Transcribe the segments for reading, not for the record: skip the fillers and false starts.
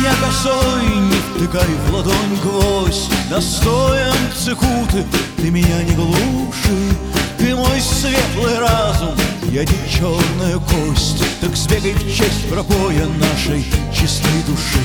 меня косой, не втыкай в ладонь гвоздь. Настоем цикуты ты меня не глуши. Ты мой светлый разум, я ведь черная кость. Так сбегай в честь пропоя нашей чистой души.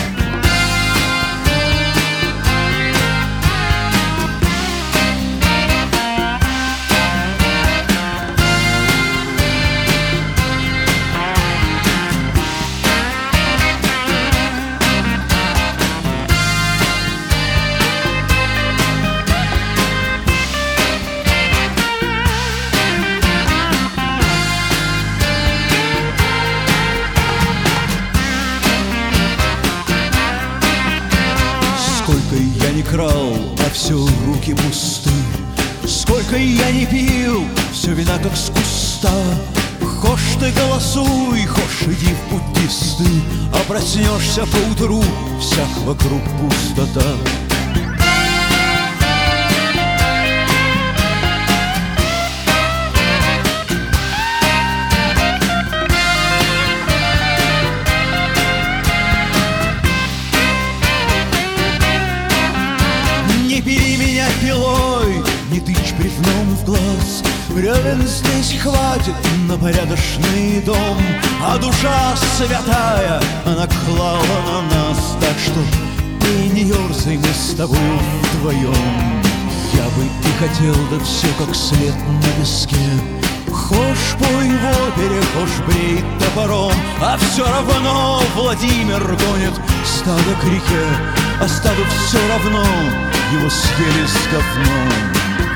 Сколько я не крал, а все руки пусты. Сколько я не пил, все вина как с куста. Хошь ты голосуй, хошь иди в буддисты, а проснешься поутру, всяк вокруг пустота. Не бери меня пилой, не тычь бревном в глаз. Бревен здесь хватит на порядочный дом, а душа святая, она клала на нас. Так что ты не ерзай, мы с тобой вдвоем. Я бы и хотел, да все как след на песке. Хошь пой в опере, хошь брей топором, а все равно Владимир гонит стадо к реке, а стаду все равно его съели с говном.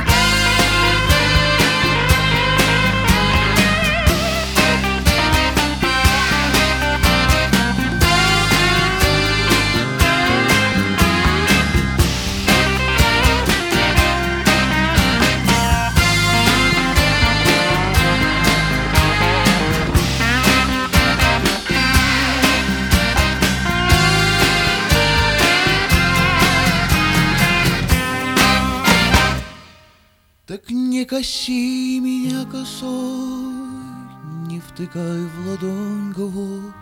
Так не коси меня косой, не втыкай в ладонь гвоздь.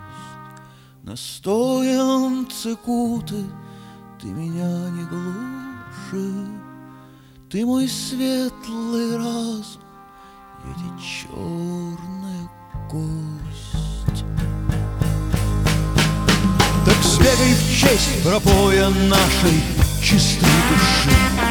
Настоем цикуты ты меня не глуши. Ты мой светлый разум, я ведь черная кость. Так сбегай в честь пропоя нашей чистой души.